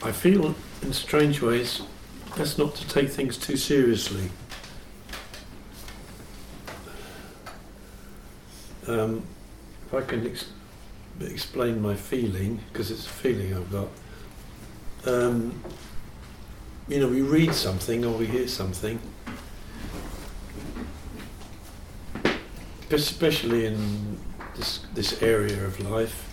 I feel, in strange ways, best not to take things too seriously. If I can explain my feeling, because it's a feeling I've got. We read something or we hear something, especially in this area of life,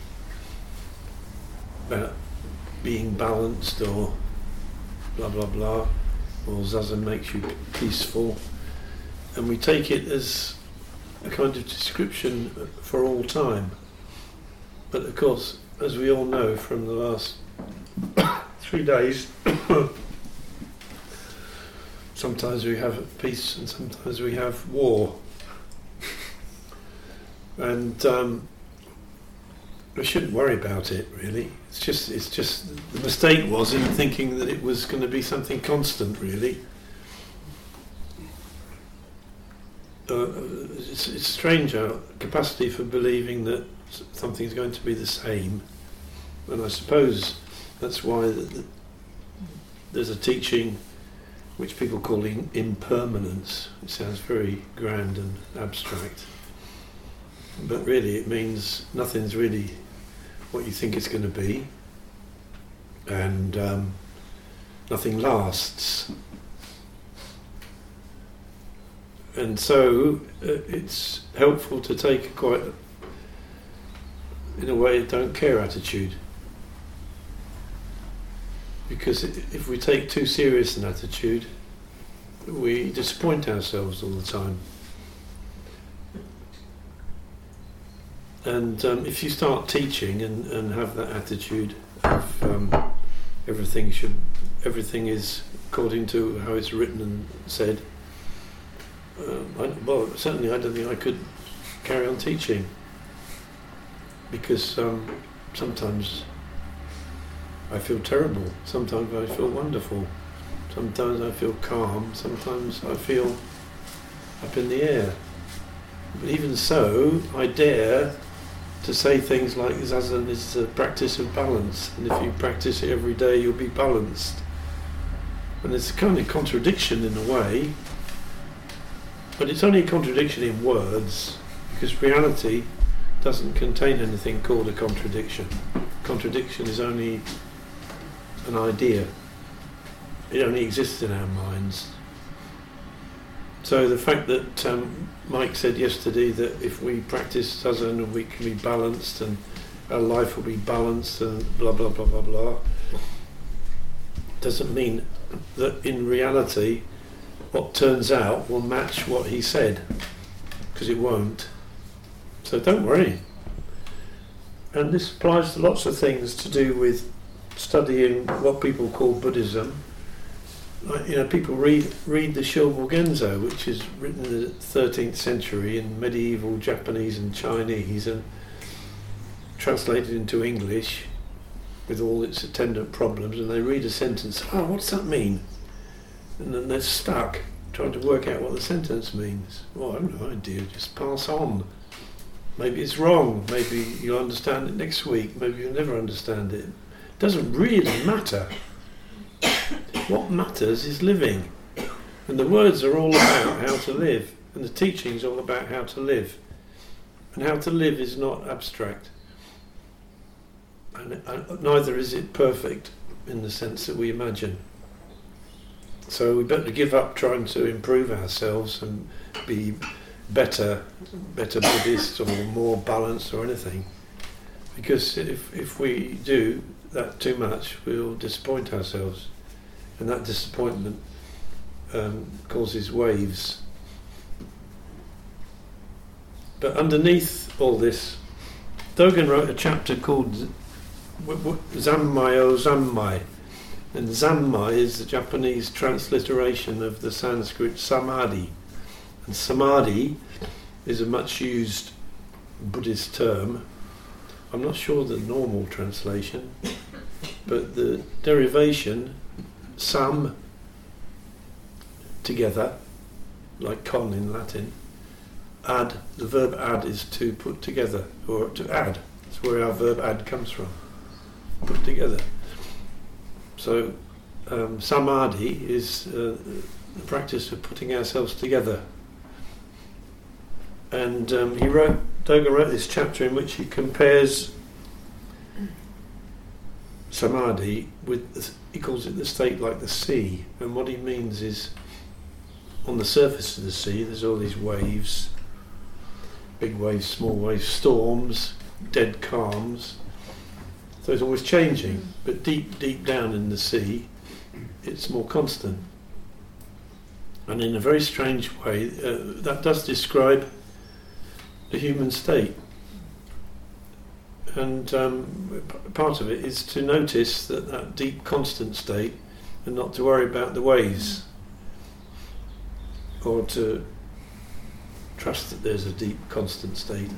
about being balanced or blah blah blah, or Zazen makes you peaceful, and we take it as a kind of description for all time. But of course, as we all know from the last 3 days, sometimes we have peace and sometimes we have war. And I shouldn't worry about it, really. It's just the mistake was in thinking that it was going to be something constant, really. It's strange our capacity for believing that something's going to be the same, and I suppose that's why there's a teaching which people call impermanence. It sounds very grand and abstract, but really it means nothing's really what you think it's going to be, and nothing lasts. And so it's helpful to take quite, in a way, a don't care attitude. Because if we take too serious an attitude, we disappoint ourselves all the time. And if you start teaching and have that attitude of everything is according to how it's written and said, certainly I don't think I could carry on teaching, because sometimes I feel terrible, sometimes I feel wonderful, sometimes I feel calm, sometimes I feel up in the air. But even so, I dare to say things like Zazen is a practice of balance, and if you practice it every day you'll be balanced. And it's a kind of contradiction in a way, but it's only a contradiction in words, because reality doesn't contain anything called a contradiction. Contradiction is only an idea. It only exists in our minds. So the fact that Mike said yesterday that if we practice Zazen we can be balanced and our life will be balanced and blah blah blah blah blah, doesn't mean that in reality what turns out will match what he said, because it won't. So don't worry. And this applies to lots of things to do with studying what people call Buddhism. Like, people read the Shobogenzo, which is written in the 13th century in medieval Japanese and Chinese and translated into English with all its attendant problems, and they read a sentence, what's that mean? And then they're stuck trying to work out what the sentence means. Well, I have no idea, just pass on. Maybe it's wrong, maybe you'll understand it next week, maybe you'll never understand it. It doesn't really matter. What matters is living. And the words are all about how to live, and the teaching is all about how to live. And how to live is not abstract. And neither is it perfect in the sense that we imagine. So we better give up trying to improve ourselves and be better Buddhists or more balanced or anything. Because if we do that too much, we'll disappoint ourselves. And that disappointment causes waves. But underneath all this, Dogen wrote a chapter called Zammai o Zammai. And Zammai is the Japanese transliteration of the Sanskrit Samadhi. And Samadhi is a much used Buddhist term. I'm not sure the normal translation, but the derivation, sam, together, like con in Latin, add, the verb add is to put together, or to add. That's where our verb add comes from, put together. So samadhi is the practice of putting ourselves together. And Dogen wrote this chapter in which he compares samadhi with, he calls it the state like the sea, and what he means is on the surface of the sea there's all these waves, big waves, small waves, storms, dead calms, so it's always changing, but deep down in the sea it's more constant. And in a very strange way that does describe the human state. And part of it is to notice that deep constant state and not to worry about the waves, or to trust that there's a deep constant state.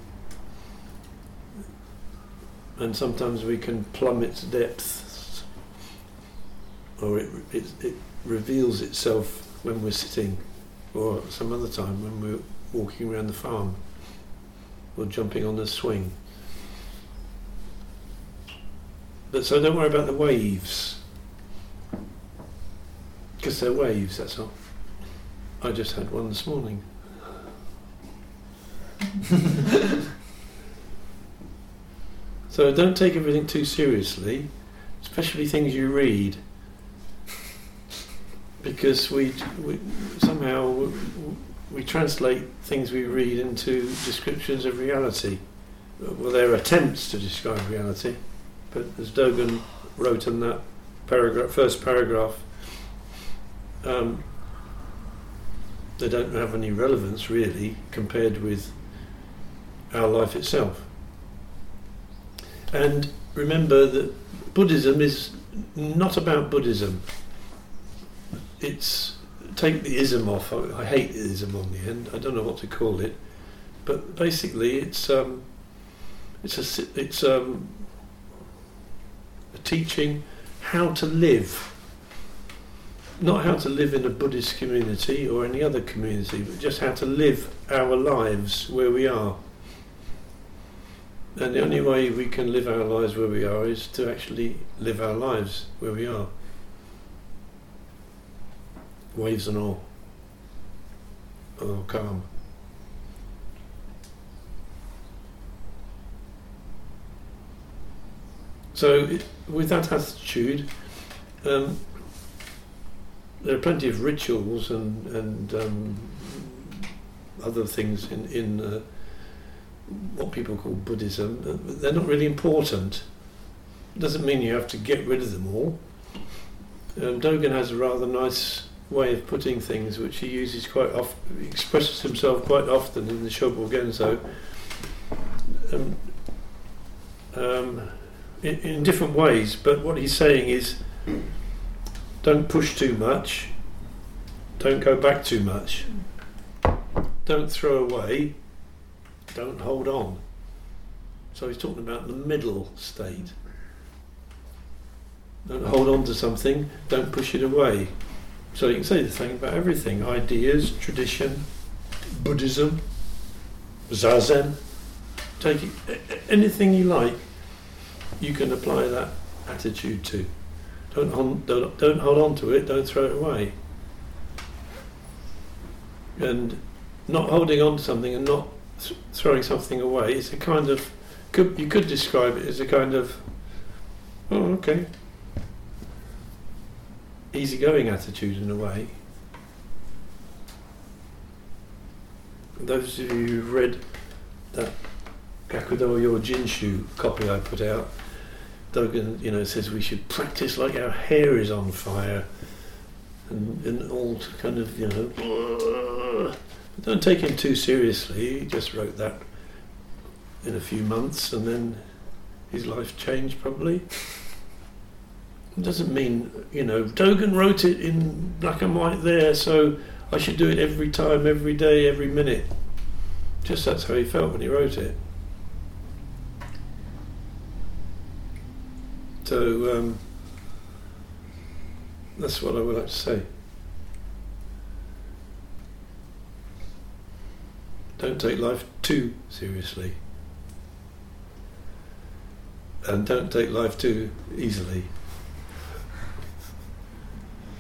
And sometimes we can plumb its depths, or it reveals itself when we're sitting, or some other time when we're walking around the farm or jumping on the swing. But so don't worry about the waves, because they're waves, that's all. I just had one this morning. So don't take everything too seriously, especially things you read, because we somehow we translate things we read into descriptions of reality. Well, they're attempts to describe reality, but as Dogen wrote in that first paragraph, they don't have any relevance really compared with our life itself. And remember that Buddhism is not about Buddhism. It's, take the ism off. I hate the ism on the end. I don't know what to call it, but basically it's a teaching how to live, not how to live in a Buddhist community or any other community, but just how to live our lives where we are. And the only way we can live our lives where we are is to actually live our lives where we are. Waves and all. Oh, calm. So, with that attitude, there are plenty of rituals and other things in what people call Buddhism. They're not really important. Doesn't mean you have to get rid of them all. Dogen has a rather nice way of putting things, which he uses quite often. He expresses himself quite often in the Shobo Genzo, in different ways. But what he's saying is, don't push too much, don't go back too much, don't throw away, don't hold on. So he's talking about the middle state. Don't hold on to something, don't push it away. So you can say the thing about everything: ideas, tradition, Buddhism, Zazen. Take it, anything you like, you can apply that attitude to. Don't hold on to it, don't throw it away. And not holding on to something and not throwing something away is a kind of, you could describe it as a kind of, oh, okay, easygoing attitude in a way. Those of you who've read that Gakudo Yo Jinshu copy I put out, Dogen, says we should practice like our hair is on fire, and all to kind of, don't take him too seriously. He just wrote that in a few months, and then his life changed probably. It doesn't mean, Dogen wrote it in black and white there, so I should do it every time, every day, every minute. Just that's how he felt when he wrote it. So that's what I would like to say. Don't take life too seriously. And don't take life too easily.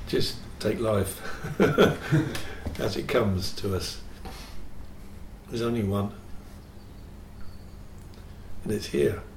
just take life as it comes to us. There's only one, and it's here.